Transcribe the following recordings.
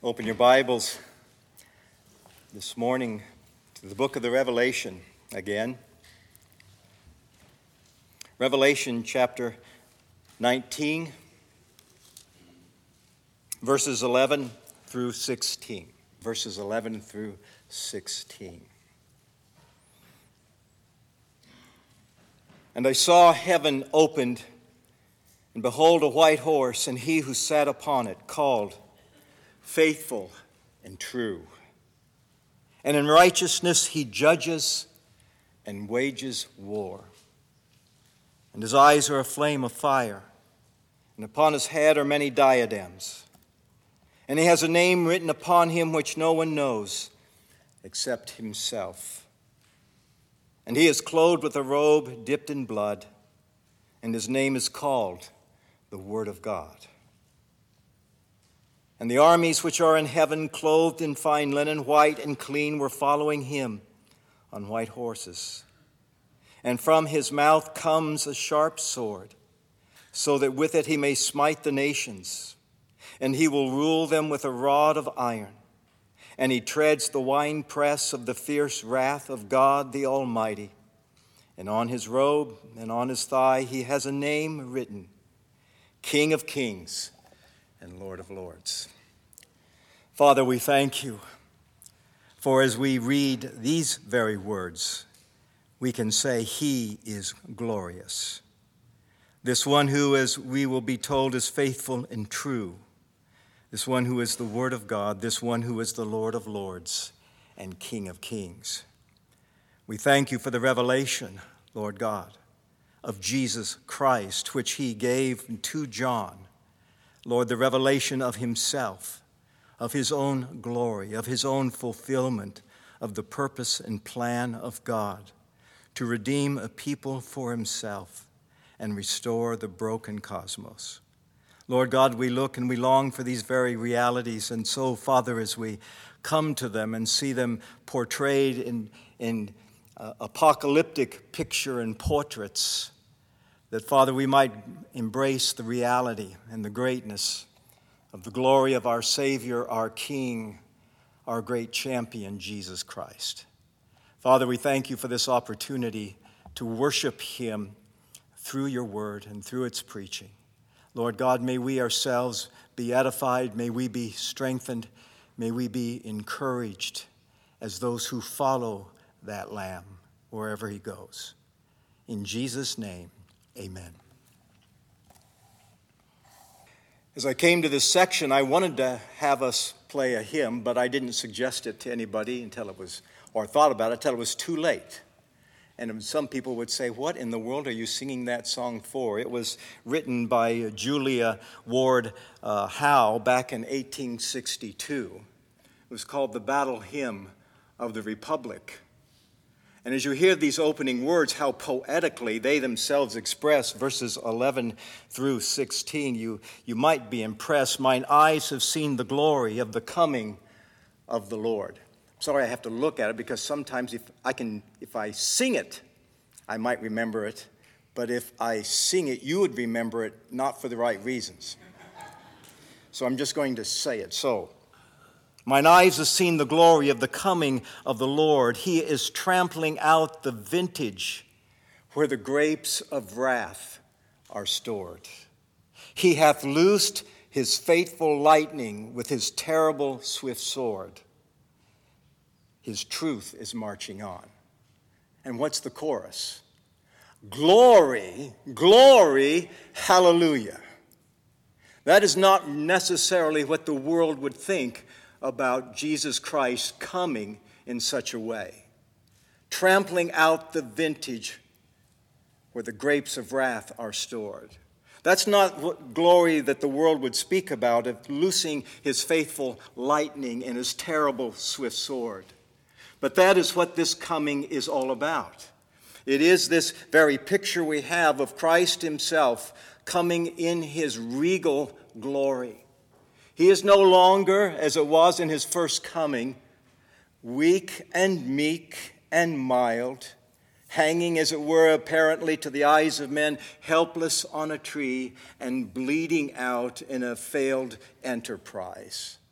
Open your Bibles this morning to the book of the Revelation again. Revelation chapter 19, verses 11 through 16. Verses 11 through 16. And I saw heaven opened, and behold, a white horse, and he who sat upon it called Faithful and True. And in righteousness he judges and wages war. And his eyes are a flame of fire, and upon his head are many diadems. And he has a name written upon him which no one knows except himself. And he is clothed with a robe dipped in blood, and his name is called the Word of God. And the armies which are in heaven, clothed in fine linen, white and clean, were following him on white horses. And from his mouth comes a sharp sword, so that with it he may smite the nations. And he will rule them with a rod of iron. And he treads the winepress of the fierce wrath of God the Almighty. And on his robe and on his thigh he has a name written, King of Kings and Lord of Lords. Father, we thank you, for as we read these very words, we can say he is glorious. This one who, as we will be told, is faithful and true. This one who is the Word of God, this one who is the Lord of Lords and King of Kings. We thank you for the revelation, Lord God, of Jesus Christ, which he gave to John. Lord, the revelation of himself, of his own glory, of his own fulfillment of the purpose and plan of God to redeem a people for himself and restore the broken cosmos. Lord God, we look and we long for these very realities, and so, Father, as we come to them and see them portrayed in apocalyptic picture and portraits, that, Father, we might embrace the reality and the greatness of the glory of our Savior, our King, our great champion, Jesus Christ. Father, we thank you for this opportunity to worship him through your word and through its preaching. Lord God, may we ourselves be edified, may we be strengthened, may we be encouraged as those who follow that Lamb wherever he goes. In Jesus' name, amen. As I came to this section, I wanted to have us play a hymn, but I didn't suggest it to anybody until it was too late. And some people would say, what in the world are you singing that song for? It was written by Julia Ward Howe back in 1862. It was called the Battle Hymn of the Republic. And as you hear these opening words, how poetically they themselves express verses 11 through 16, you might be impressed. Mine eyes have seen the glory of the coming of the Lord. Sorry, I have to look at it because sometimes if I sing it, I might remember it. But if I sing it, you would remember it not for the right reasons. So I'm just going to say it. So, mine eyes have seen the glory of the coming of the Lord. He is trampling out the vintage where the grapes of wrath are stored. He hath loosed his faithful lightning with his terrible swift sword. His truth is marching on. And what's the chorus? Glory, glory, hallelujah. That is not necessarily what the world would think about Jesus Christ coming in such a way. Trampling out the vintage where the grapes of wrath are stored. That's not what glory that the world would speak about, of loosing his faithful lightning and his terrible swift sword. But that is what this coming is all about. It is this very picture we have of Christ himself coming in his regal glory. He is no longer, as it was in his first coming, weak and meek and mild, hanging, as it were, apparently to the eyes of men, helpless on a tree and bleeding out in a failed enterprise.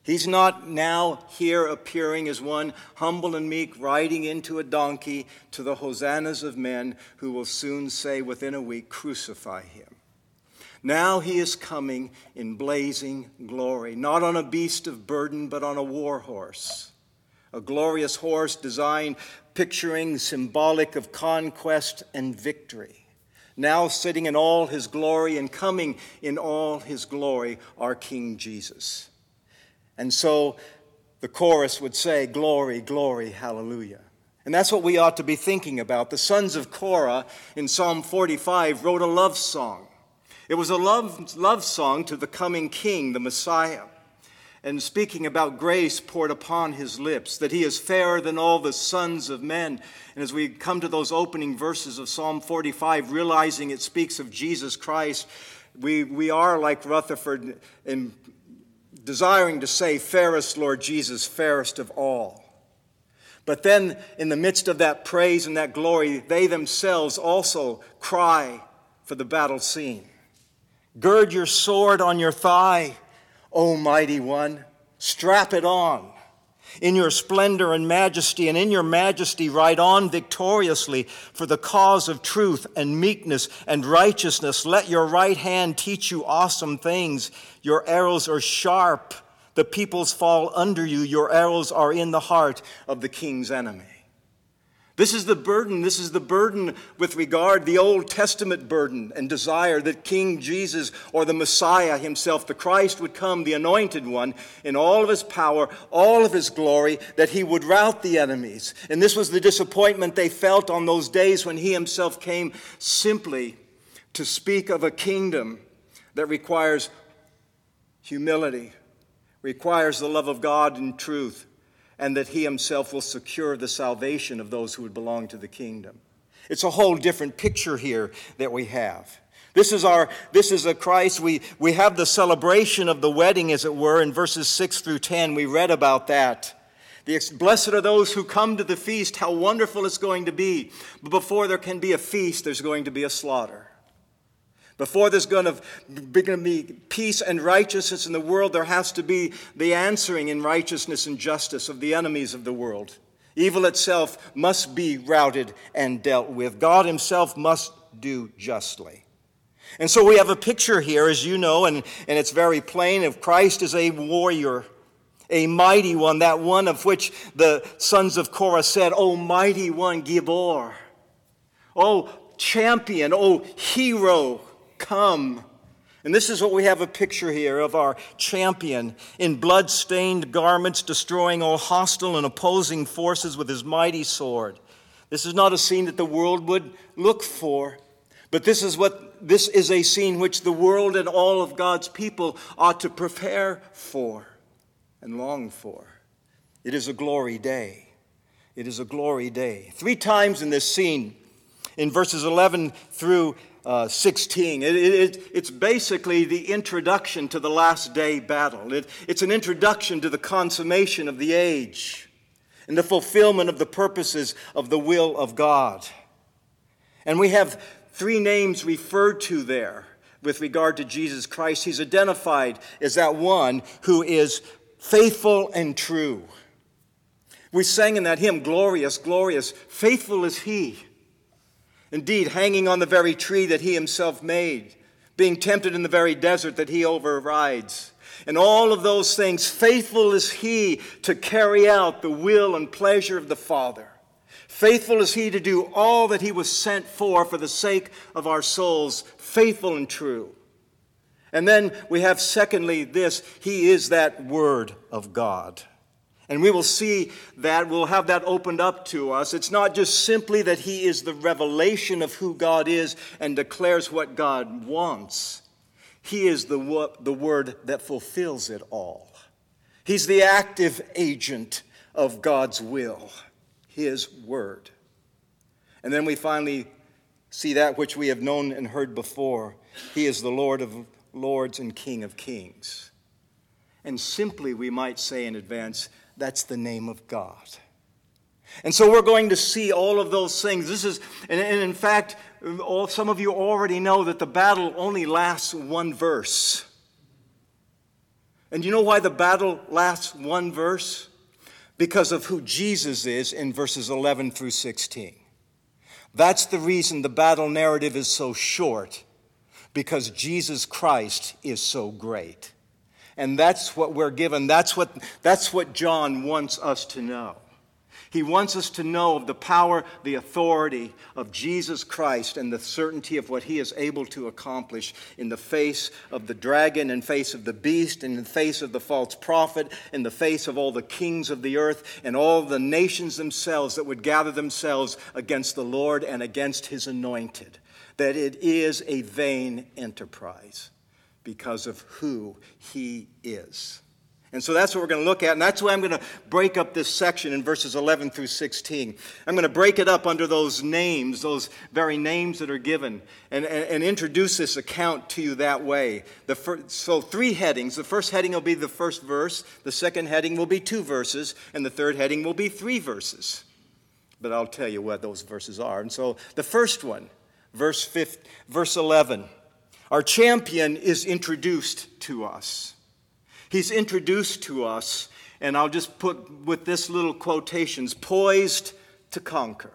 He's not now here appearing as one humble and meek, riding into a donkey to the hosannas of men who will soon say within a week, "Crucify him." Now he is coming in blazing glory, not on a beast of burden, but on a war horse. A glorious horse designed, picturing, symbolic of conquest and victory. Now sitting in all his glory and coming in all his glory, our King Jesus. And so the chorus would say, "Glory, glory, hallelujah." And that's what we ought to be thinking about. The sons of Korah in Psalm 45 wrote a love song. It was a love song to the coming king, the Messiah, and speaking about grace poured upon his lips, that he is fairer than all the sons of men. And as we come to those opening verses of Psalm 45, realizing it speaks of Jesus Christ, we are like Rutherford in desiring to say, "Fairest, Lord Jesus, fairest of all." But then in the midst of that praise and that glory, they themselves also cry for the battle scene. "Gird your sword on your thigh, O mighty one, strap it on. In your splendor and majesty, and in your majesty ride on victoriously for the cause of truth and meekness and righteousness. Let your right hand teach you awesome things. Your arrows are sharp. The peoples fall under you. Your arrows are in the heart of the king's enemy." This is the burden with regard, the Old Testament burden and desire that King Jesus or the Messiah himself, the Christ, would come, the anointed one, in all of his power, all of his glory, that he would rout the enemies. And this was the disappointment they felt on those days when he himself came simply to speak of a kingdom that requires humility, requires the love of God and truth, and that he himself will secure the salvation of those who would belong to the kingdom. It's a whole different picture here that we have. This is a Christ. We have the celebration of the wedding, as it were, in verses 6 through 10. We read about that. Blessed are those who come to the feast. How wonderful it's going to be. But before there can be a feast, there's going to be a slaughter. Before there's going to be peace and righteousness in the world, there has to be the answering in righteousness and justice of the enemies of the world. Evil itself must be routed and dealt with. God himself must do justly. And so we have a picture here, as you know, and it's very plain, of Christ as a warrior, a mighty one, that one of which the sons of Korah said, "O mighty one, Gibor. O champion, O hero, come." And this is what we have a picture here of our champion in blood-stained garments, destroying all hostile and opposing forces with his mighty sword. This is not a scene that the world would look for, but this is a scene which the world and all of God's people ought to prepare for and long for. It is a glory day. It is a glory day. 3 times in this scene, in verses 11 through 16. It's basically the introduction to the last day battle. It's an introduction to the consummation of the age and the fulfillment of the purposes of the will of God. And we have 3 names referred to there with regard to Jesus Christ. He's identified as that one who is faithful and true. We sang in that hymn, "Glorious, glorious, faithful is he." Indeed, hanging on the very tree that he himself made, being tempted in the very desert that he overrides. And all of those things, faithful is he to carry out the will and pleasure of the Father. Faithful is he to do all that he was sent for the sake of our souls, faithful and true. And then we have secondly this, he is that Word of God. And we will see that, we'll have that opened up to us. It's not just simply that he is the revelation of who God is and declares what God wants. He is the Word that fulfills it all. He's the active agent of God's will, his Word. And then we finally see that which we have known and heard before. He is the Lord of lords and King of kings. And simply we might say in advance, that's the name of God. And so we're going to see all of those things. And in fact, some of you already know that the battle only lasts 1 verse. And you know why the battle lasts one verse? Because of who Jesus is in verses 11 through 16. That's the reason the battle narrative is so short, because Jesus Christ is so great. And that's what we're given. That's what John wants us to know. He wants us to know of the power, the authority of Jesus Christ and the certainty of what he is able to accomplish in the face of the dragon, in the face of the beast, in the face of the false prophet, in the face of all the kings of the earth and all the nations themselves that would gather themselves against the Lord and against his anointed. That it is a vain enterprise because of who he is. And so that's what we're going to look at, and that's why I'm going to break up this section in verses 11 through 16. I'm going to break it up under those names, those very names that are given, and introduce this account to you that way. So 3 headings. The first heading will be the first verse, the second heading will be 2 verses, and the third heading will be 3 verses. But I'll tell you what those verses are. And so the first one, verse 11, our champion is introduced to us. He's introduced to us, and I'll just put with this little quotations, poised to conquer.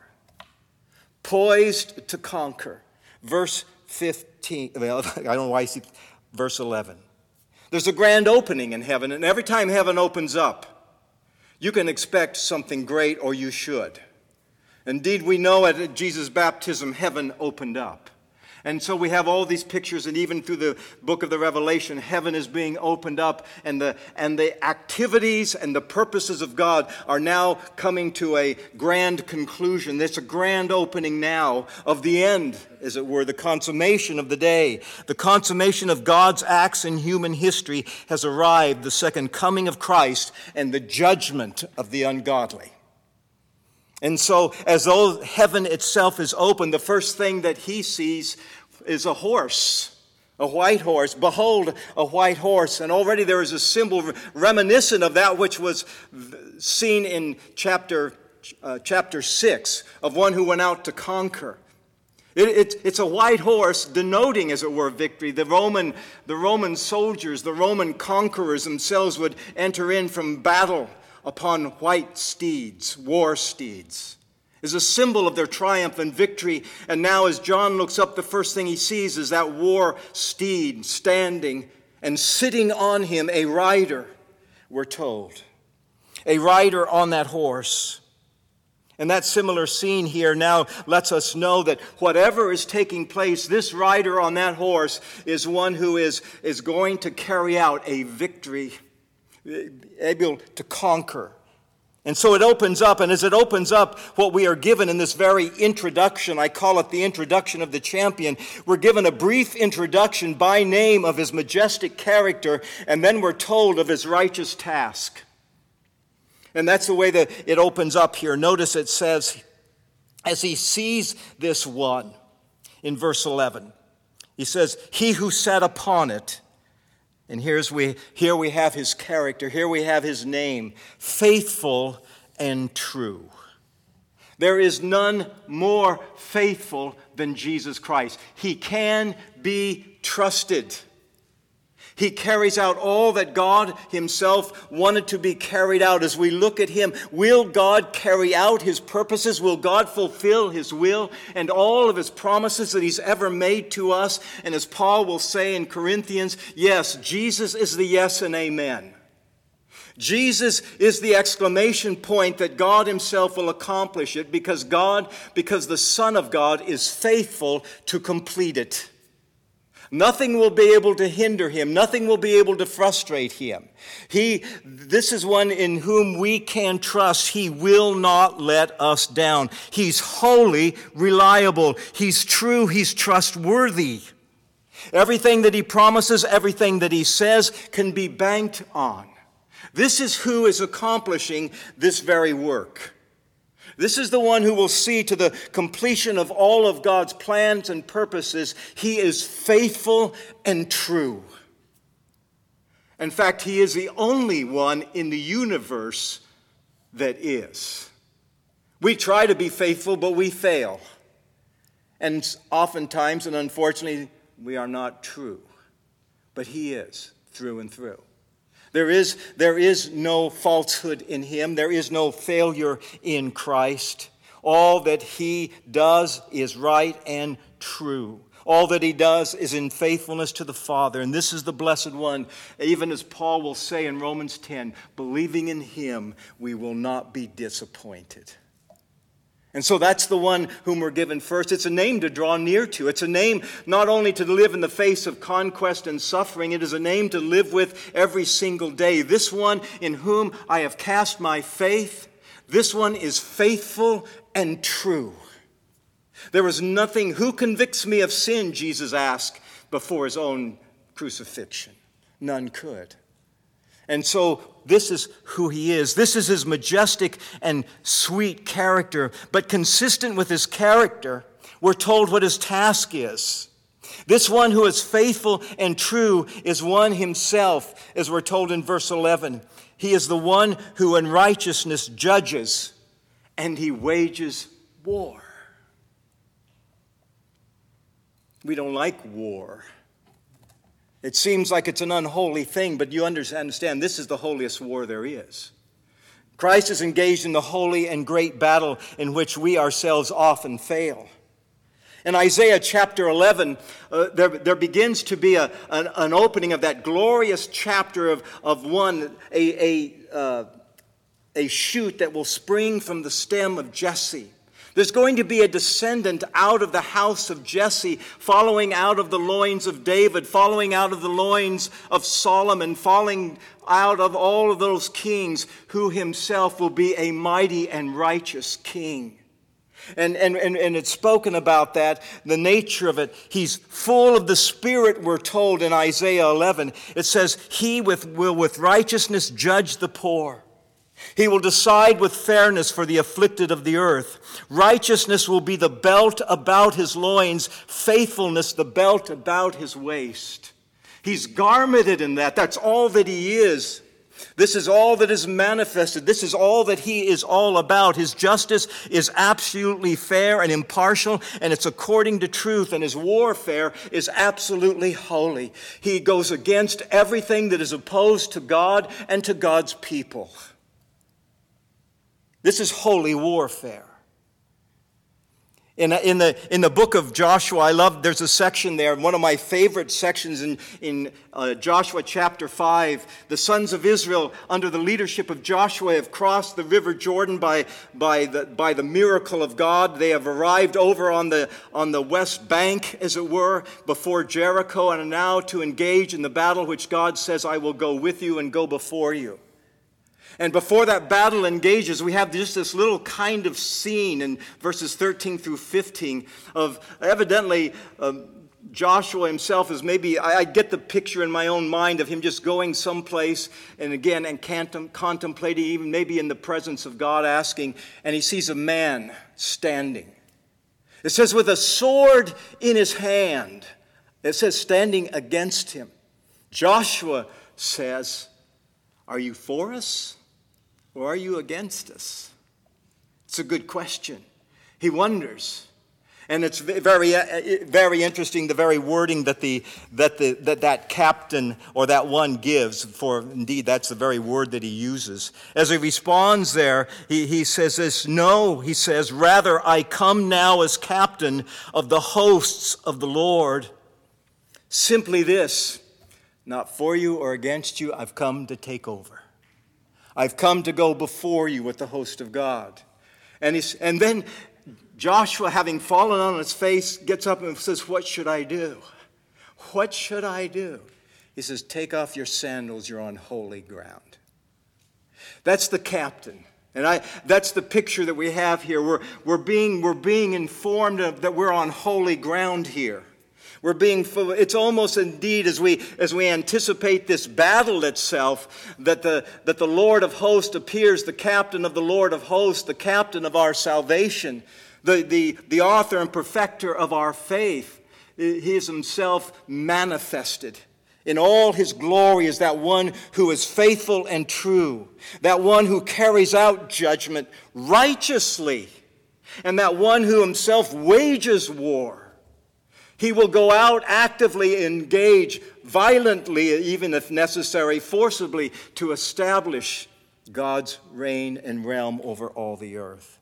Poised to conquer. Verse 15, well, I don't know why I see verse 11. There's a grand opening in heaven, and every time heaven opens up, you can expect something great, or you should. Indeed, we know at Jesus' baptism, heaven opened up. And so we have all these pictures, and even through the book of the Revelation, heaven is being opened up, and the activities and the purposes of God are now coming to a grand conclusion. There's a grand opening now of the end, as it were, the consummation of the day. The consummation of God's acts in human history has arrived, the second coming of Christ and the judgment of the ungodly. And so, as though heaven itself is open, the first thing that he sees is a horse, a white horse. Behold, a white horse. And already there is a symbol reminiscent of that which was seen in chapter 6, of one who went out to conquer. It's a white horse denoting, as it were, victory. The Roman soldiers, the Roman conquerors themselves would enter in from battle upon white steeds, war steeds, is a symbol of their triumph and victory. And now as John looks up, the first thing he sees is that war steed standing, and sitting on him a rider, we're told. A rider on that horse. And that similar scene here now lets us know that whatever is taking place, this rider on that horse is one who is going to carry out a victory, able to conquer. And so it opens up, and as it opens up, what we are given in this very introduction, I call it the introduction of the champion, we're given a brief introduction by name of his majestic character, and then we're told of his righteous task. And that's the way that it opens up here. Notice it says, as he sees this one, in verse 11, he says, he who sat upon it. And here we have his character. Here we have his name, faithful and true. There is none more faithful than Jesus Christ. He can be trusted. He carries out all that God himself wanted to be carried out. As we look at him, will God carry out his purposes? Will God fulfill his will and all of his promises that he's ever made to us? And as Paul will say in Corinthians, yes, Jesus is the yes and amen. Jesus is the exclamation point that God himself will accomplish it because the Son of God is faithful to complete it. Nothing will be able to hinder him. Nothing will be able to frustrate him. This is one in whom we can trust. He will not let us down. He's wholly reliable. He's true. He's trustworthy. Everything that he promises, everything that he says can be banked on. This is who is accomplishing this very work. This is the one who will see to the completion of all of God's plans and purposes. He is faithful and true. In fact, he is the only one in the universe that is. We try to be faithful, but we fail. And oftentimes, and unfortunately, we are not true. But he is, through and through. There is no falsehood in him. There is no failure in Christ. All that he does is right and true. All that he does is in faithfulness to the Father. And this is the blessed one. Even as Paul will say in Romans 10, believing in him, we will not be disappointed. And so that's the one whom we're given first. It's a name to draw near to. It's a name not only to live in the face of conquest and suffering, it is a name to live with every single day. This one in whom I have cast my faith, this one is faithful and true. There is nothing, who convicts me of sin, Jesus asked before his own crucifixion. None could. And so this is who he is. This is his majestic and sweet character. But consistent with his character, we're told what his task is. This one who is faithful and true is one himself, as we're told in verse 11. He is the one who in righteousness judges, and he wages war. We don't like war. It seems like it's an unholy thing, but you understand this is the holiest war there is. Christ is engaged in the holy and great battle in which we ourselves often fail. In Isaiah chapter 11, there begins to be an opening of that glorious chapter of one, a shoot that will spring from the stem of Jesse. There's going to be a descendant out of the house of Jesse, following out of the loins of David, following out of the loins of Solomon, following out of all of those kings, who himself will be a mighty and righteous king. And it's spoken about that, the nature of it. He's full of the Spirit, we're told in Isaiah 11. It says, he will with righteousness judge the poor. He will decide with fairness for the afflicted of the earth. Righteousness will be the belt about his loins, faithfulness the belt about his waist. He's garmented in that. That's all that he is. This is all that is manifested. This is all that he is all about. His justice is absolutely fair and impartial, and it's according to truth, and his warfare is absolutely holy. He goes against everything that is opposed to God and to God's people. This is holy warfare. In the book of Joshua, there's a section there, one of my favorite sections in Joshua chapter 5. The sons of Israel, under the leadership of Joshua, have crossed the river Jordan by the miracle of God. They have arrived over on the west bank, as it were, before Jericho, and are now to engage in the battle which God says, I will go with you and go before you. And before that battle engages, we have just this little kind of scene in verses 13 through 15 of evidently Joshua himself is maybe, I get the picture in my own mind of him just going someplace and contemplating, even maybe in the presence of God, asking, and he sees a man standing. It says with a sword in his hand. It says standing against him. Joshua says, are you for us? Or are you against us? It's a good question. He wonders. And it's very, very interesting, the very wording that captain or that one gives, for indeed that's the very word that he uses. As he responds there, he says this, no, he says, rather I come now as captain of the hosts of the Lord. Simply this, not for you or against you, I've come to take over. I've come to go before you with the host of God. And then Joshua, having fallen on his face, gets up and says, what should I do? What should I do? He says, take off your sandals, you're on holy ground. That's the captain. And that's the picture that we have here. We're being informed that we're on holy ground here. It's almost indeed as we anticipate this battle itself, that the Lord of hosts appears, the captain of the Lord of hosts, the captain of our salvation, the author and perfecter of our faith. He is himself manifested in all his glory as that one who is faithful and true, that one who carries out judgment righteously, and that one who himself wages war. He will go out actively, engage violently, even if necessary, forcibly, to establish God's reign and realm over all the earth.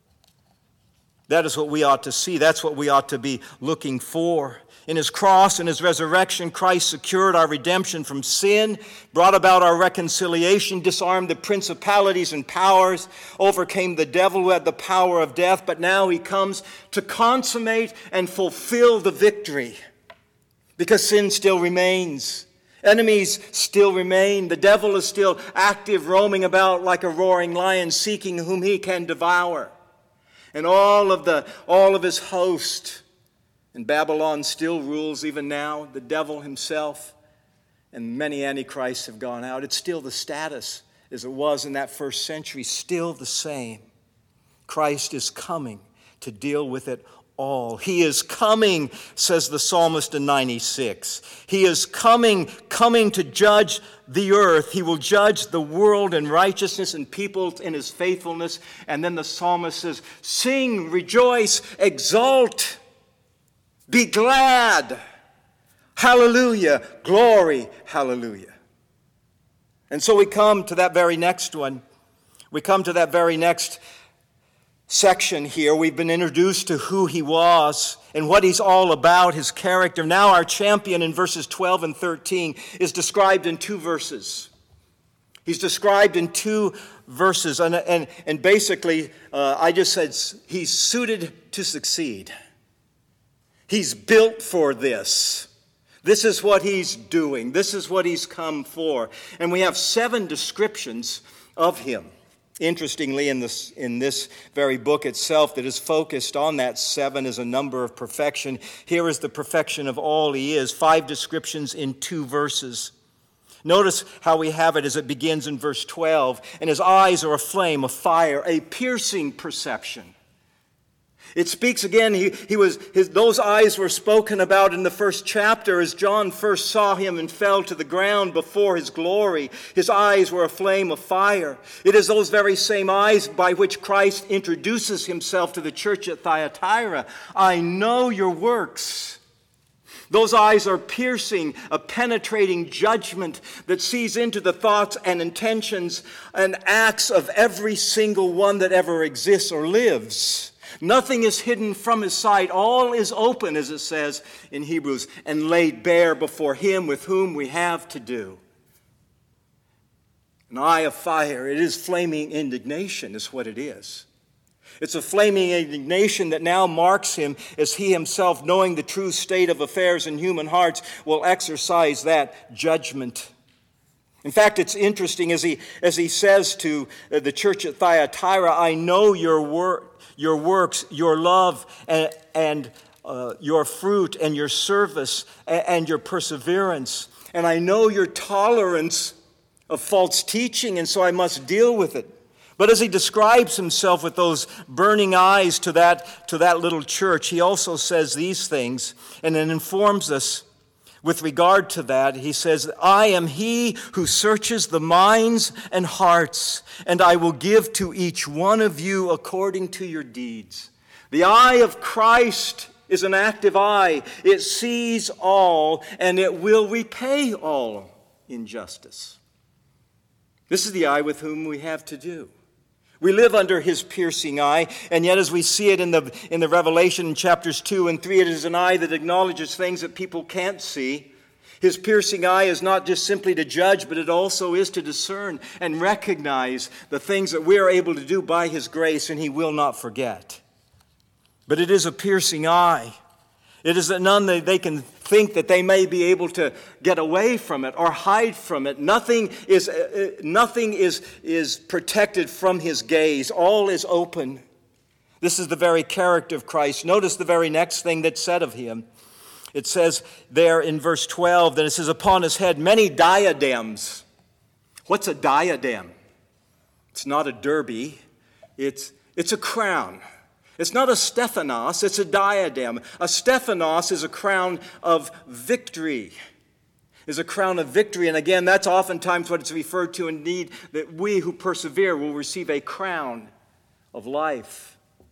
That is what we ought to see. That's what we ought to be looking for. In his cross and his resurrection, Christ secured our redemption from sin, brought about our reconciliation, disarmed the principalities and powers, overcame the devil who had the power of death, but now he comes to consummate and fulfill the victory because sin still remains. Enemies still remain. The devil is still active, roaming about like a roaring lion, seeking whom he can devour. And all of his host. And Babylon still rules even now, the devil himself, and many antichrists have gone out. It's still the status as it was in that first century, still the same. Christ is coming to deal with it all. He is coming, says the psalmist in 96. He is coming to judge the earth. He will judge the world in righteousness and people in his faithfulness. And then the psalmist says, sing, rejoice, exult. Be glad. Hallelujah. Glory. Hallelujah. And so we come to that very next one. We come to that very next section here. We've been introduced to who he was and what he's all about, his character. Now our champion in verses 12 and 13 is described in 2 verses. He's described in 2 verses. And basically, I just said he's suited to succeed. He's built for this. This is what he's doing. This is what he's come for. And we have 7 descriptions of him. Interestingly, in this very book itself that is focused on that 7 as a number of perfection, here is the perfection of all he is. 5 descriptions in 2 verses. Notice how we have it as it begins in verse 12. And his eyes are a flame, a fire, a piercing perception. It speaks again, those eyes were spoken about in the first chapter as John first saw him and fell to the ground before his glory. His eyes were a flame of fire. It is those very same eyes by which Christ introduces himself to the church at Thyatira. I know your works. Those eyes are piercing, a penetrating judgment that sees into the thoughts and intentions and acts of every single one that ever exists or lives. Nothing is hidden from his sight. All is open, as it says in Hebrews, and laid bare before him with whom we have to do. An eye of fire, it is flaming indignation is what it is. It's a flaming indignation that now marks him as he himself, knowing the true state of affairs in human hearts, will exercise that judgment. In fact, it's interesting as he says to the church at Thyatira, I know your works, your love, and your fruit, and your service, and your perseverance. And I know your tolerance of false teaching, and so I must deal with it. But as he describes himself with those burning eyes to that little church, he also says these things, and it informs us with regard to that. He says, I am he who searches the minds and hearts, and I will give to each one of you according to your deeds. The eye of Christ is an active eye. It sees all, and it will repay all in justice. This is the eye with whom we have to do. We live under his piercing eye, and yet as we see it in the Revelation in chapters 2 and 3, it is an eye that acknowledges things that people can't see. His piercing eye is not just simply to judge, but it also is to discern and recognize the things that we are able to do by his grace, and he will not forget. But it is a piercing eye. It is that none that they can think that they may be able to get away from it or hide from it. Nothing is protected from his gaze. All is open. This is the very character of Christ. Notice the very next thing that's said of him. It says there in verse 12 that it says, upon his head many diadems. What's a diadem? It's not a derby. It's a crown. It's not a Stephanos, it's a diadem. A Stephanos is a crown of victory. Is a crown of victory. And again, that's oftentimes what it's referred to indeed, that we who persevere will receive a crown of life.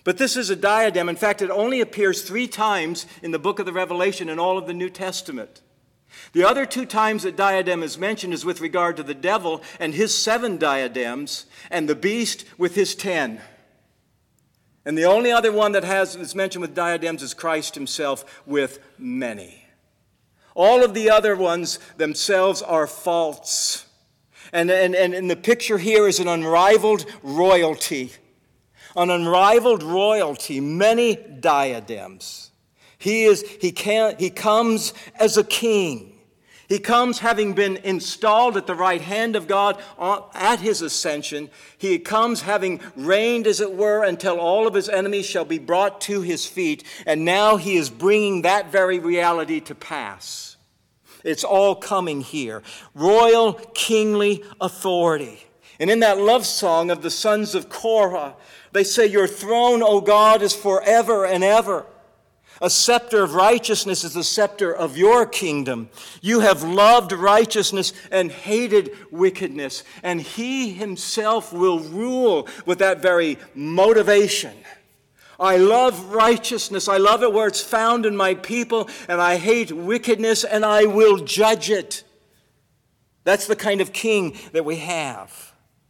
But this is a diadem. In fact, it only appears 3 times in the book of the Revelation in all of the New Testament. The other 2 times that diadem is mentioned is with regard to the devil and his 7 diadems, and the beast with his 10. And the only other one that is mentioned with diadems is Christ himself with many. All of the other ones themselves are false. And the picture here is an unrivaled royalty. An unrivaled royalty, many diadems. He comes as a king. He comes having been installed at the right hand of God at his ascension. He comes having reigned, as it were, until all of his enemies shall be brought to his feet. And now he is bringing that very reality to pass. It's all coming here. Royal, kingly authority. And in that love song of the sons of Korah, they say, "Your throne, O God, is forever and ever. A scepter of righteousness is the scepter of your kingdom. You have loved righteousness and hated wickedness." And he himself will rule with that very motivation. I love righteousness. I love it where it's found in my people, and I hate wickedness, and I will judge it. That's the kind of king that we have.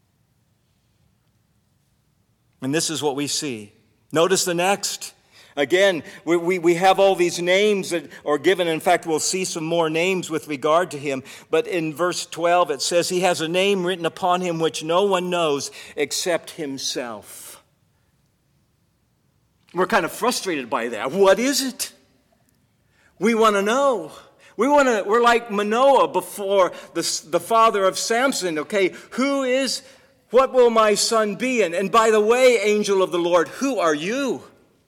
And this is what we see. Notice the next. Again, we have all these names that are given. In fact, we'll see some more names with regard to him. But in verse 12, it says, he has a name written upon him which no one knows except himself. We're kind of frustrated by that. What is it? We want to know. We're like Manoah before the father of Samson. Okay, what will my son be? And by the way, angel of the Lord, who are you?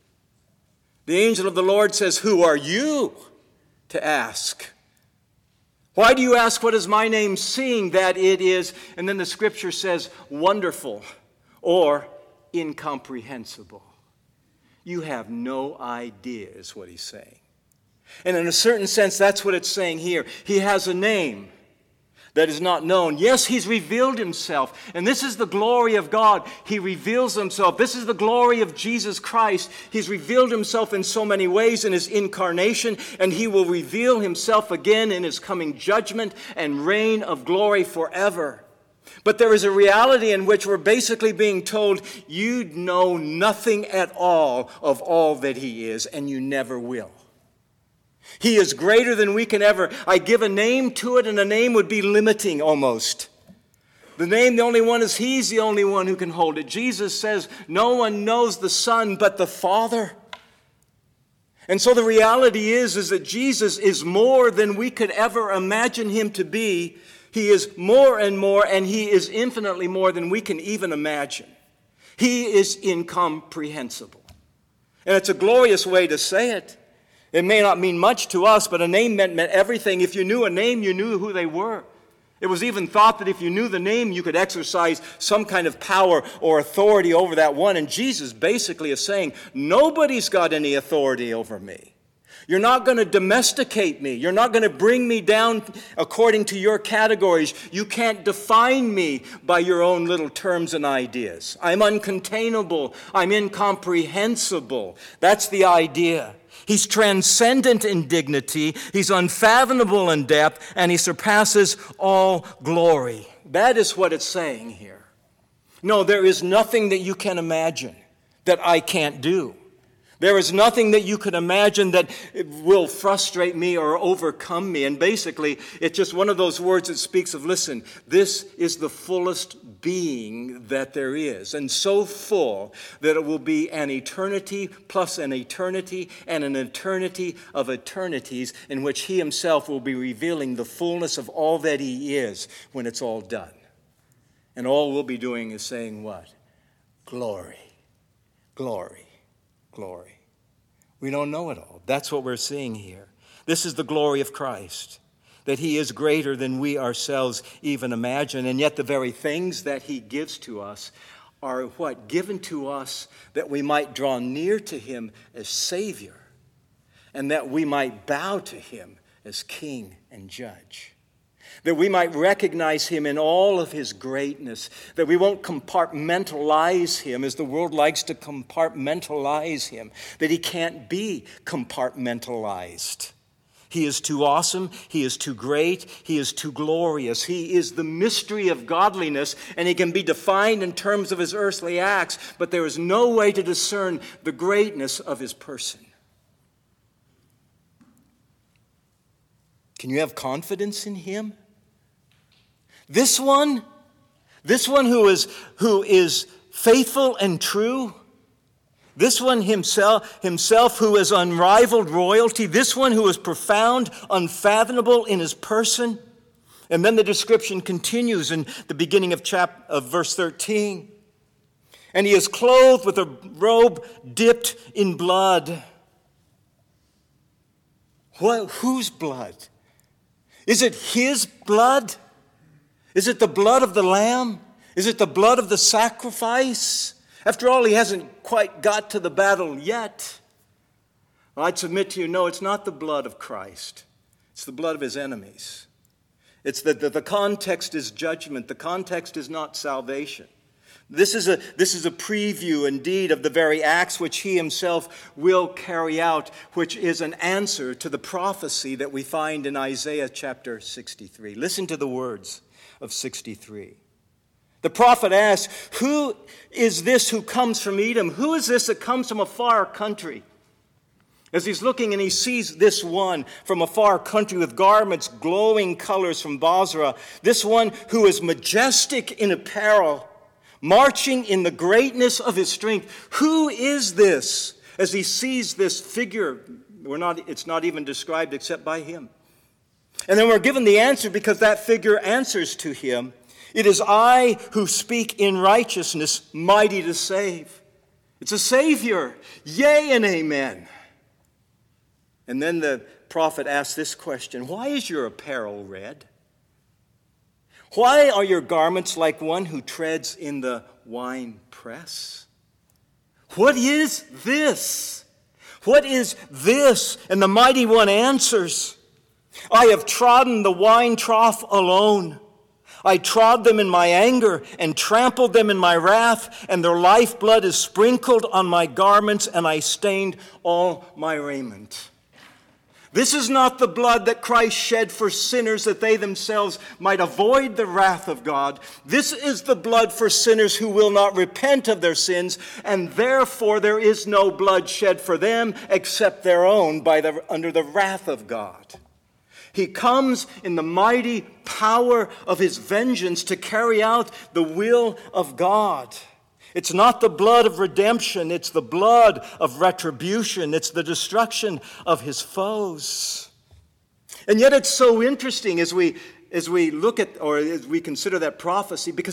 The angel of the Lord says, who are you to ask? Why do you ask, what is my name, seeing that it is, and then the scripture says, wonderful or incomprehensible? You have no idea is what he's saying. And in a certain sense, that's what it's saying here. He has a name that is not known. Yes, he's revealed himself. And this is the glory of God. He reveals himself. This is the glory of Jesus Christ. He's revealed himself in so many ways in his incarnation, and he will reveal himself again in his coming judgment and reign of glory forever. But there is a reality in which we're basically being told, you know nothing at all of all that he is, and you never will. He is greater than we can ever. I give a name to it, and a name would be limiting almost. The name, the only one is he's the only one who can hold it. Jesus says, no one knows the Son but the Father. And so the reality is that Jesus is more than we could ever imagine him to be. He is more and more, and he is infinitely more than we can even imagine. He is incomprehensible. And it's a glorious way to say it. It may not mean much to us, but a name meant everything. If you knew a name, you knew who they were. It was even thought that if you knew the name, you could exercise some kind of power or authority over that one. And Jesus basically is saying, nobody's got any authority over me. You're not going to domesticate me. You're not going to bring me down according to your categories. You can't define me by your own little terms and ideas. I'm uncontainable. I'm incomprehensible. That's the idea. He's transcendent in dignity, he's unfathomable in depth, and he surpasses all glory. That is what it's saying here. No, there is nothing that you can imagine that I can't do. There is nothing that you could imagine that will frustrate me or overcome me. And basically, it's just one of those words that speaks of, listen, this is the fullest being that there is. And so full that it will be an eternity plus an eternity and an eternity of eternities in which he himself will be revealing the fullness of all that he is when it's all done. And all we'll be doing is saying what? Glory, glory. Glory. We don't know it all. That's what we're seeing here. This is the glory of Christ, that he is greater than we ourselves even imagine. And yet the very things that he gives to us are what? Given to us that we might draw near to him as Savior and that we might bow to him as King and Judge. that we might recognize him in all of his greatness, that we won't compartmentalize him as the world likes to compartmentalize him, that he can't be compartmentalized. He is too awesome, he is too great, he is too glorious. He is the mystery of godliness, and he can be defined in terms of his earthly acts, but there is no way to discern the greatness of his person. Can you have confidence in him? This one who is faithful and true, this one himself who is unrivaled royalty, this one who is profound, unfathomable in his person. And then the description continues in the beginning of verse 13. And he is clothed with a robe dipped in blood. Whose blood? Is it his blood? Is it the blood of the Lamb? Is it the blood of the sacrifice? After all, he hasn't quite got to the battle yet. Well, I'd submit to you, no, it's not the blood of Christ. It's the blood of his enemies. It's that the context is judgment. The context is not salvation. This is a preview, indeed, of the very acts which he himself will carry out, which is an answer to the prophecy that we find in Isaiah chapter 63. Listen to the words of 63. The prophet asks, who is this who comes from Edom? Who is this that comes from a far country? As he's looking and he sees this one from a far country with garments glowing colors from Bozrah, this one who is majestic in apparel, marching in the greatness of his strength. Who is this? As he sees this figure, it's not even described except by him. And then we're given the answer because that figure answers to him. It is I who speak in righteousness, mighty to save. It's a Savior. Yea and amen. And then the prophet asks this question, why is your apparel red? Why are your garments like one who treads in the wine press? What is this? What is this? And the mighty one answers, I have trodden the wine trough alone. I trod them in my anger and trampled them in my wrath, and their lifeblood is sprinkled on my garments, and I stained all my raiment. This is not the blood that Christ shed for sinners that they themselves might avoid the wrath of God. This is the blood for sinners who will not repent of their sins, and therefore there is no blood shed for them except their own under the wrath of God. He comes in the mighty power of his vengeance to carry out the will of God. It's not the blood of redemption, it's the blood of retribution. It's the destruction of his foes. And yet it's so interesting as we look at, or as we consider that prophecy, because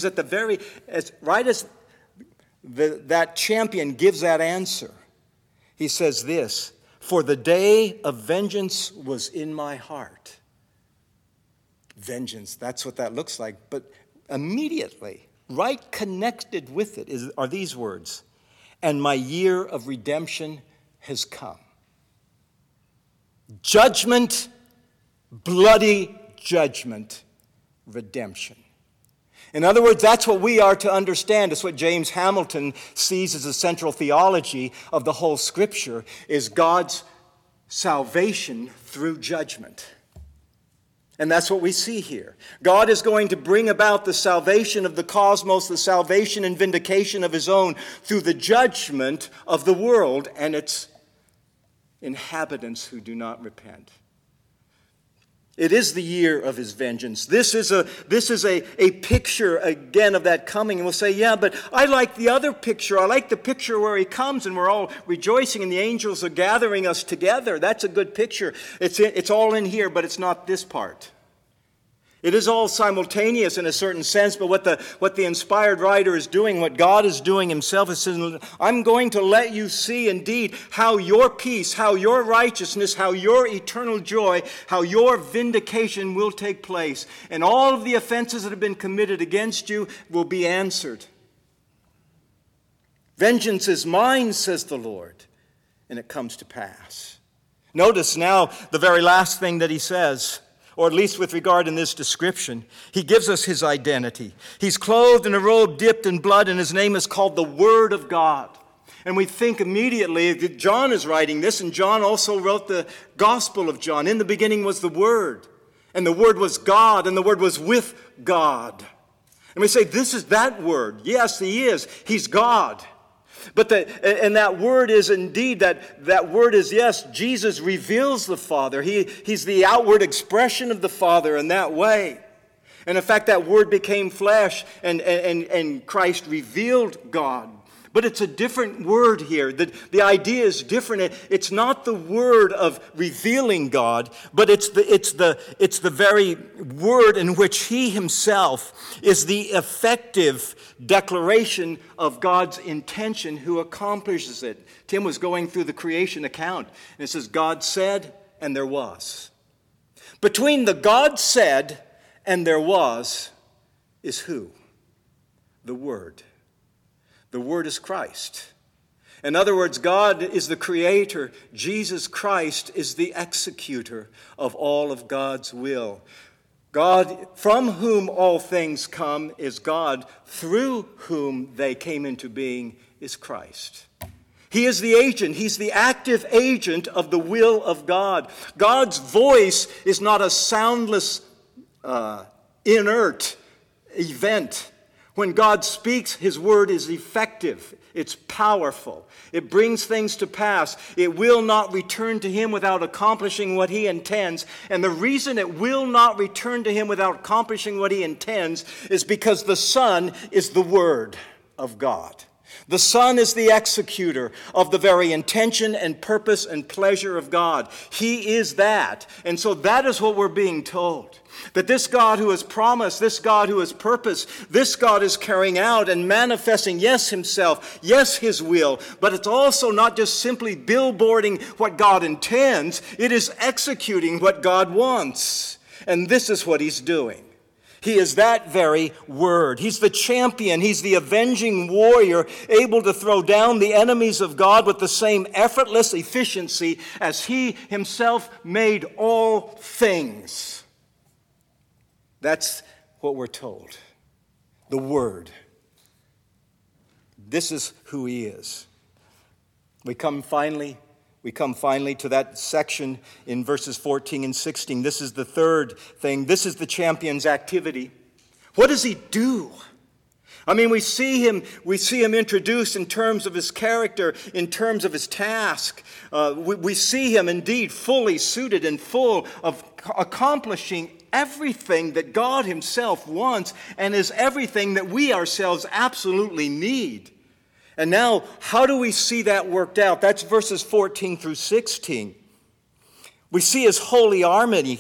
that champion gives that answer, he says this, for the day of vengeance was in my heart. Vengeance, that's what that looks like. But immediately, right connected with it are these words, and my year of redemption has come. Judgment, bloody judgment, redemption. In other words, that's what we are to understand. It's what James Hamilton sees as the central theology of the whole Scripture, is God's salvation through judgment. And that's what we see here. God is going to bring about the salvation of the cosmos, the salvation and vindication of his own through the judgment of the world and its inhabitants who do not repent. It is the year of his vengeance. This is a picture, again, of that coming. And we'll say, yeah, but I like the other picture. I like the picture where he comes and we're all rejoicing and the angels are gathering us together. That's a good picture. It's all in here, but it's not this part. It is all simultaneous in a certain sense, but what the inspired writer is doing, what God is doing himself, is saying, I'm going to let you see indeed how your peace, how your righteousness, how your eternal joy, how your vindication will take place. And all of the offenses that have been committed against you will be answered. Vengeance is mine, says the Lord, and it comes to pass. Notice now the very last thing that he says. or at least with regard in this description. He gives us his identity. He's clothed in a robe dipped in blood, and his name is called the Word of God. And we think immediately that John is writing this, and John also wrote the Gospel of John. In the beginning was the Word, and the Word was God, and the Word was with God. And we say, this is that Word. Yes, he is. He's God. But that word is indeed, that word is, yes, Jesus reveals the Father. He's the outward expression of the Father in that way. And in fact, that word became flesh, and Christ revealed God. But it's a different word here. The idea is different. It's not the word of revealing God, but it's the very word in which he himself is the effective declaration of God's intention who accomplishes it. Tim was going through the creation account, and it says, God said, and there was. Between the God said and there was is who? The Word. The Word is Christ. In other words, God is the creator. Jesus Christ is the executor of all of God's will. God, from whom all things come, is God. Through whom they came into being is Christ. He is the agent. He's the active agent of the will of God. God's voice is not a soundless, inert event. When God speaks, his word is effective. It's powerful. It brings things to pass. It will not return to him without accomplishing what he intends. And the reason it will not return to him without accomplishing what he intends is because the Son is the Word of God. The Son is the executor of the very intention and purpose and pleasure of God. He is that. And so that is what we're being told. That this God who has promised, this God who has purposed, this God is carrying out and manifesting, yes, himself, yes, his will. But it's also not just simply billboarding what God intends. It is executing what God wants. And this is what he's doing. He is that very Word. He's the champion. He's the avenging warrior, able to throw down the enemies of God with the same effortless efficiency as he himself made all things. That's what we're told. The Word. This is who he is. We come finally to that section in verses 14 and 16. This is the third thing. This is the champion's activity. What does he do? I mean, we see him introduced in terms of his character, in terms of his task. We see him indeed fully suited and full of accomplishing everything that God himself wants and is everything that we ourselves absolutely need. And now, how do we see that worked out? That's verses 14 through 16. We see his holy army.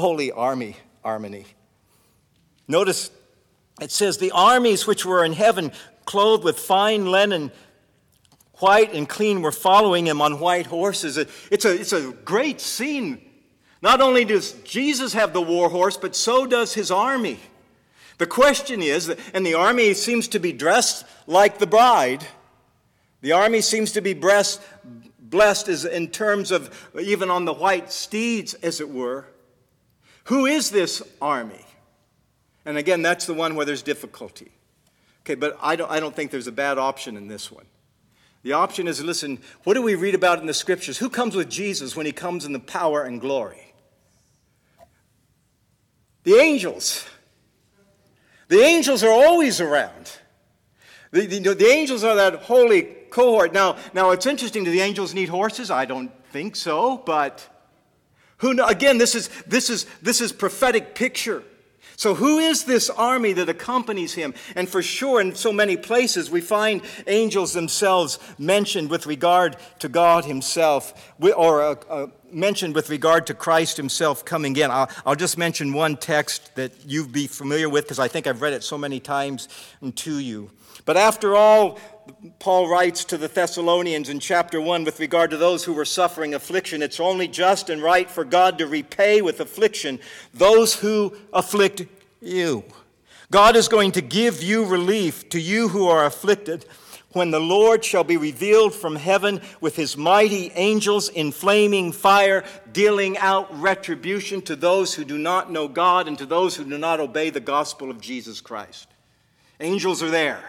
Notice it says, the armies which were in heaven, clothed with fine linen, white and clean, were following him on white horses. It's a great scene. Not only does Jesus have the war horse, but so does his army. The question is, and the army seems to be dressed like the bride. The army seems to be blessed as in terms of even on the white steeds, as it were. Who is this army? And again, that's the one where there's difficulty. Okay, but I don't think there's a bad option in this one. The option is, listen, what do we read about in the Scriptures? Who comes with Jesus when he comes in the power and glory? The angels. The angels are always around. The angels are that holy cohort. Now it's interesting. Do the angels need horses? I don't think so. But who knows? Again, this is prophetic picture. So who is this army that accompanies him? And for sure, in so many places, we find angels themselves mentioned with regard to God himself, or mentioned with regard to Christ himself coming in. I'll just mention one text that you'd be familiar with, because I think I've read it so many times to you. But after all, Paul writes to the Thessalonians in chapter 1 with regard to those who were suffering affliction, it's only just and right for God to repay with affliction those who afflict you. God is going to give you relief to you who are afflicted when the Lord shall be revealed from heaven with his mighty angels in flaming fire, dealing out retribution to those who do not know God and to those who do not obey the gospel of Jesus Christ. Angels are there.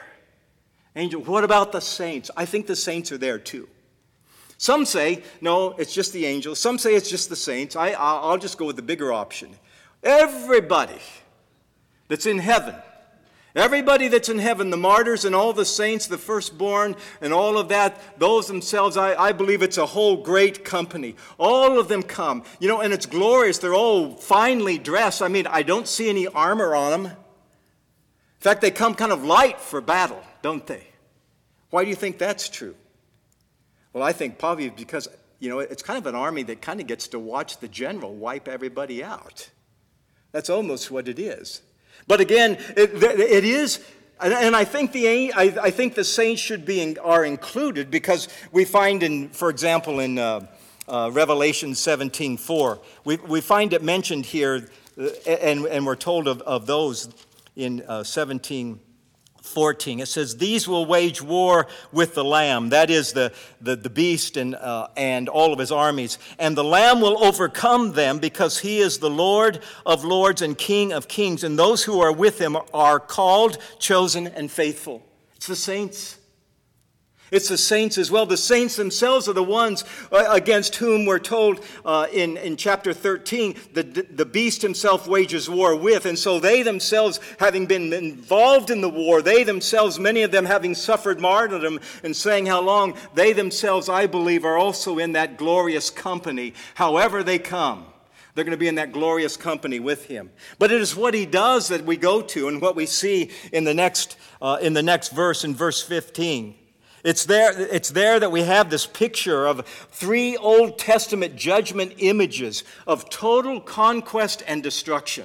What about the saints? I think the saints are there too. Some say, no, it's just the angels. Some say it's just the saints. I'll just go with the bigger option. Everybody that's in heaven, everybody that's in heaven, the martyrs and all the saints, the firstborn and all of that, those themselves, I believe it's a whole great company. All of them come. And it's glorious. They're all finely dressed. I don't see any armor on them. In fact, they come kind of light for battle, don't they? Why do you think that's true? Well, I think probably because, it's kind of an army that kind of gets to watch the general wipe everybody out. That's almost what it is. But again, it is, and I think the saints are included because we find for example, in Revelation 17:4, we find it mentioned here, and we're told of those in 17:14. It says, "These will wage war with the Lamb," that is the beast and all of his armies, "and the Lamb will overcome them because he is the Lord of lords and King of kings, and those who are with him are called, chosen, and faithful." It's the saints. It's the saints as well. The saints themselves are the ones against whom we're told in chapter 13 the beast himself wages war with. And so they themselves, having been involved in the war, they themselves, many of them having suffered martyrdom and saying how long, they themselves, I believe, are also in that glorious company. However they come, they're going to be in that glorious company with him. But it is what he does that we go to and what we see in the next verse, in verse 15. It's there that we have this picture of 3 Old Testament judgment images of total conquest and destruction.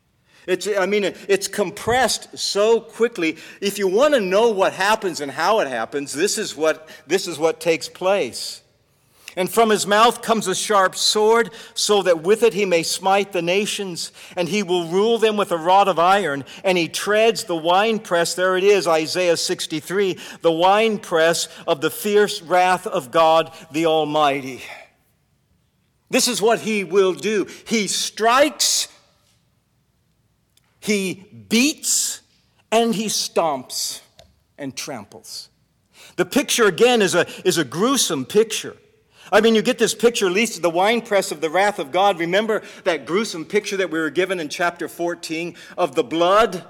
It's compressed so quickly. If you want to know what happens and how it happens, this is what takes place. "And from his mouth comes a sharp sword, so that with it he may smite the nations, and he will rule them with a rod of iron, and he treads the winepress," there it is, Isaiah 63, "the winepress of the fierce wrath of God the Almighty." This is what he will do. He strikes, he beats, and he stomps and tramples. The picture, again, is a gruesome picture. You get this picture, at least of the winepress of the wrath of God. Remember that gruesome picture that we were given in chapter 14 of the blood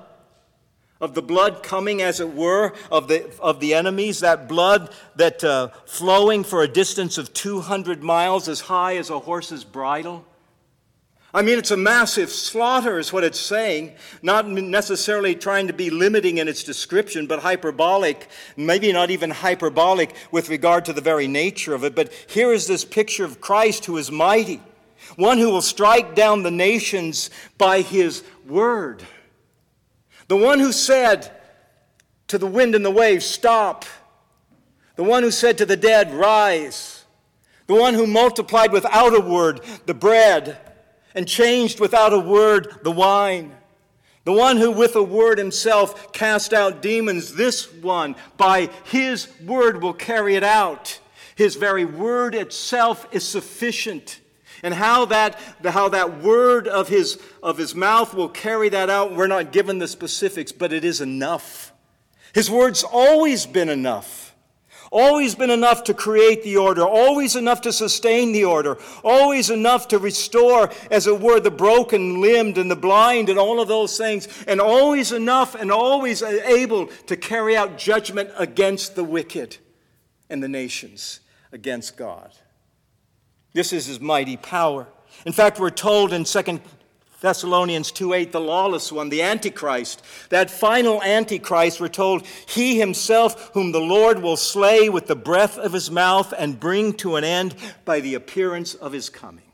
coming, as it were, of the enemies, that blood that flowing for a distance of 200 miles, as high as a horse's bridle. It's a massive slaughter is what it's saying, not necessarily trying to be limiting in its description, but hyperbolic, maybe not even hyperbolic with regard to the very nature of it. But here is this picture of Christ who is mighty, one who will strike down the nations by his word. The one who said to the wind and the waves, "Stop." The one who said to the dead, "Rise." The one who multiplied without a word the bread and changed without a word the wine. The one who with a word himself cast out demons, this one by his word will carry it out. His very word itself is sufficient. And how that word of his mouth will carry that out, we're not given the specifics, but it is enough. His word's always been enough. Always been enough to create the order, always enough to sustain the order, always enough to restore, as it were, the broken-limbed and the blind and all of those things, and always enough and always able to carry out judgment against the wicked and the nations against God. This is his mighty power. In fact, we're told in 2 Thessalonians 2:8, the lawless one, the Antichrist, that final Antichrist, we're told, he himself whom the Lord will slay with the breath of his mouth and bring to an end by the appearance of his coming.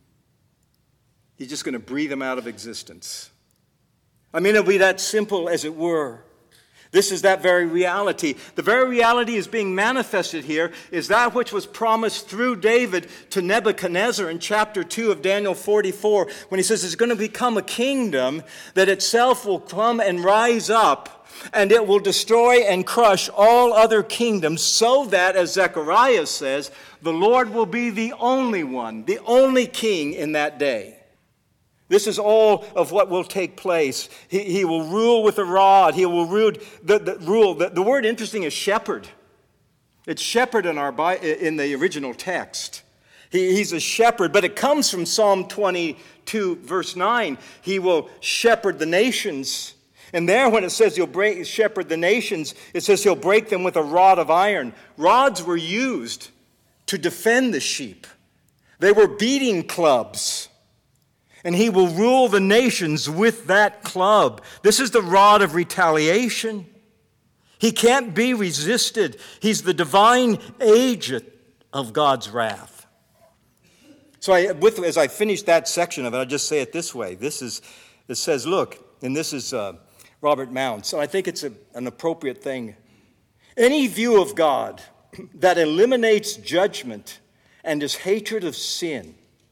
He's just going to breathe him out of existence. It'll be that simple, as it were. This is that very reality. The very reality is being manifested here is that which was promised through David to Nebuchadnezzar in chapter 2 of Daniel 44, when he says it's going to become a kingdom that itself will come and rise up and it will destroy and crush all other kingdoms, so that, as Zechariah says, the Lord will be the only one, the only king in that day. This is all of what will take place. He will rule with a rod. He will rule. The word interesting is shepherd. It's shepherd in the original text. He's a shepherd, but it comes from Psalm 22, verse 9. He will shepherd the nations. And there, when it says he'll shepherd the nations, it says he'll break them with a rod of iron. Rods were used to defend the sheep. They were beating clubs. And he will rule the nations with that club. This is the rod of retaliation. He can't be resisted. He's the divine agent of God's wrath. So as I finish that section of it, I'll just say it this way. It says, look, and this is Robert Mounce, and I think it's an appropriate thing. Any view of God that eliminates judgment and his hatred of sin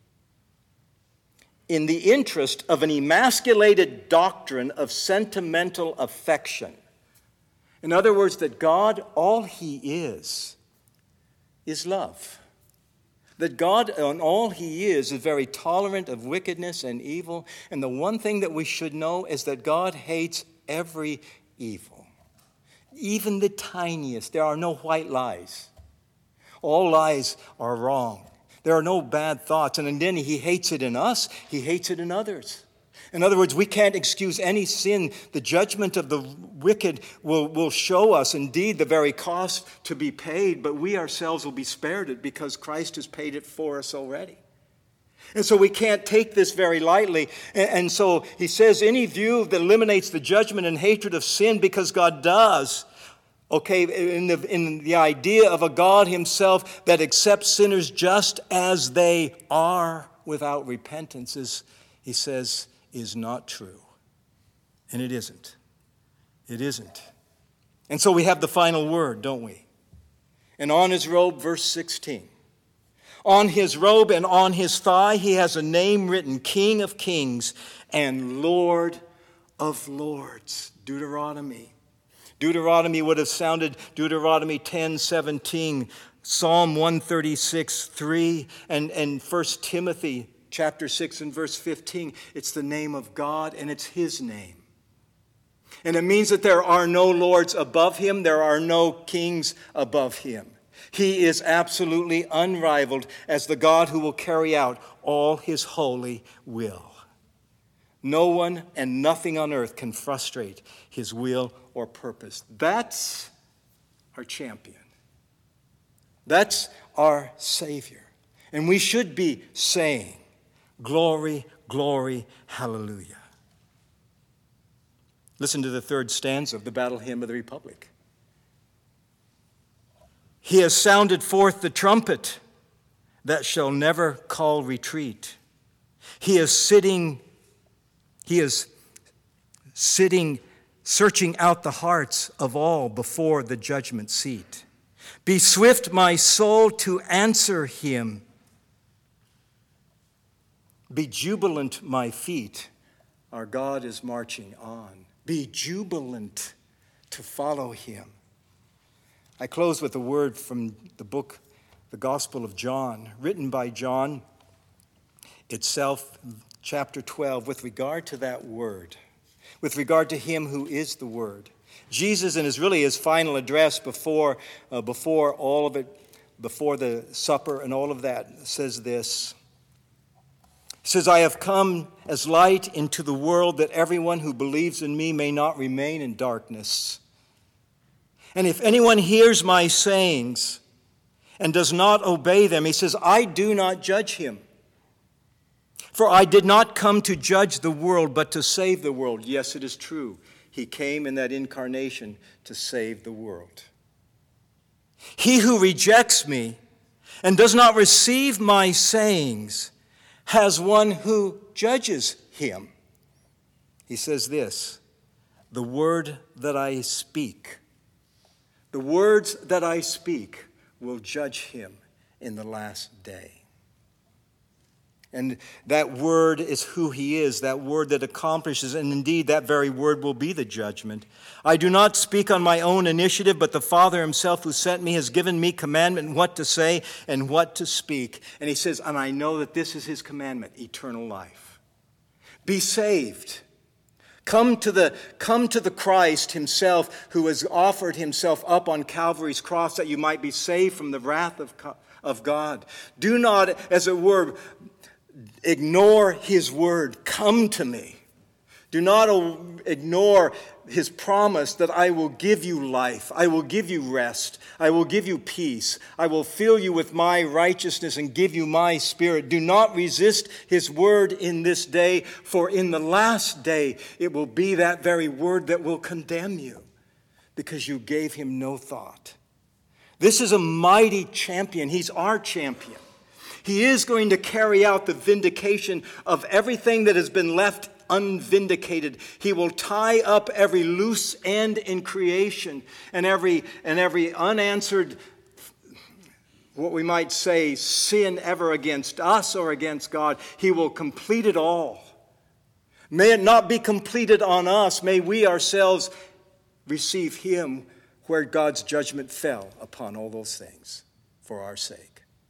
in the interest of an emasculated doctrine of sentimental affection. In other words, that God, all he is love. That God, and all he is very tolerant of wickedness and evil. And the one thing that we should know is that God hates every evil. Even the tiniest. There are no white lies. All lies are wrong. There are no bad thoughts. And then he hates it in us. He hates it in others. In other words, we can't excuse any sin. The judgment of the wicked will show us indeed the very cost to be paid, but we ourselves will be spared it because Christ has paid it for us already. And so we can't take this very lightly. And so he says any view that eliminates the judgment and hatred of sin, because God does, okay, in the idea of a God himself that accepts sinners just as they are without repentance, he says, is not true. And it isn't. It isn't. And so we have the final word, don't we? And on his robe, verse 16. On his robe and on his thigh, he has a name written, King of Kings and Lord of Lords. Deuteronomy. Deuteronomy would have sounded Deuteronomy 10:17, Psalm 136:3, and 1 Timothy chapter 6 and verse 15. It's the name of God, and it's his name. And it means that there are no lords above him. There are no kings above him. He is absolutely unrivaled as the God who will carry out all his holy will. No one and nothing on earth can frustrate his will or purpose. That's our champion. That's our Savior. And we should be saying, glory, glory, hallelujah. Listen to the third stanza of the Battle Hymn of the Republic. He has sounded forth the trumpet that shall never call retreat. He is sitting, searching out the hearts of all before the judgment seat. Be swift, my soul, to answer him. Be jubilant, my feet. Our God is marching on. Be jubilant to follow him. I close with a word from the book, the Gospel of John, written by John itself, chapter 12, with regard to that word, with regard to him who is the Word. Jesus, in his final address before all of it, before the supper and all of that, says this. He says, I have come as light into the world that everyone who believes in me may not remain in darkness. And if anyone hears my sayings and does not obey them, he says, I do not judge him. For I did not come to judge the world, but to save the world. Yes, it is true. He came in that incarnation to save the world. He who rejects me and does not receive my sayings has one who judges him. He says this, the word that I speak, the words that I speak will judge him in the last day. And that word is who he is, that word that accomplishes, and indeed that very word will be the judgment. I do not speak on my own initiative, but the Father himself who sent me has given me commandment what to say and what to speak. And he says, and I know that this is his commandment, eternal life. Be saved. Come to the Christ himself who has offered himself up on Calvary's cross that you might be saved from the wrath of God. Do not, as it were, ignore his word. Come to me. Do not ignore his promise that I will give you life. I will give you rest. I will give you peace. I will fill you with my righteousness and give you my spirit. Do not resist his word in this day, for in the last day it will be that very word that will condemn you because you gave him no thought. This is a mighty champion. He's our champion. He is going to carry out the vindication of everything that has been left unvindicated. He will tie up every loose end in creation and every unanswered, what we might say, sin ever against us or against God. He will complete it all. May it not be completed on us. May we ourselves receive him where God's judgment fell upon all those things for our sake.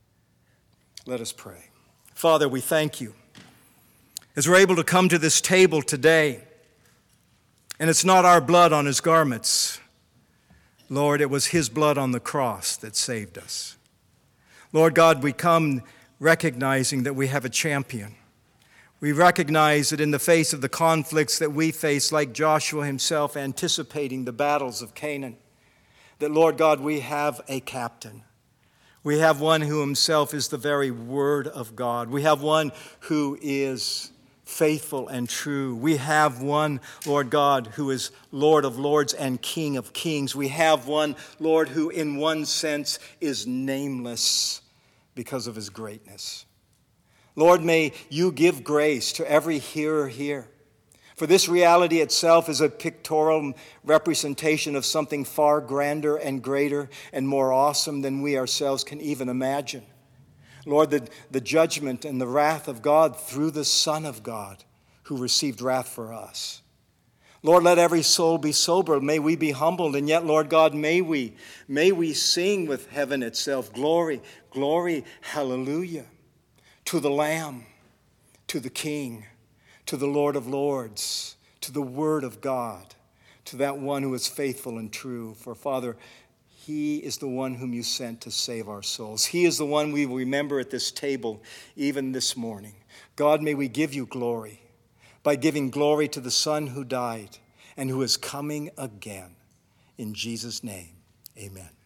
Let us pray. Father, we thank you as we're able to come to this table today, and it's not our blood on his garments. Lord, it was his blood on the cross that saved us. Lord God, we come recognizing that we have a champion. We recognize that in the face of the conflicts that we face, like Joshua himself anticipating the battles of Canaan, that, Lord God, we have a captain. We have one who himself is the very word of God. We have one who is faithful and true. We have one, Lord God, who is Lord of lords and King of kings. We have one, Lord, who in one sense is nameless because of his greatness. Lord, may you give grace to every hearer here. For this reality itself is a pictorial representation of something far grander and greater and more awesome than we ourselves can even imagine. Lord, the judgment and the wrath of God through the Son of God who received wrath for us. Lord, let every soul be sober. May we be humbled. And yet, Lord God, may we sing with heaven itself. Glory, glory, hallelujah to the Lamb, to the King, to the Lord of lords, to the Word of God, to that one who is faithful and true. For, Father, he is the one whom you sent to save our souls. He is the one we remember at this table even this morning. God, may we give you glory by giving glory to the Son who died and who is coming again. In Jesus' name, amen.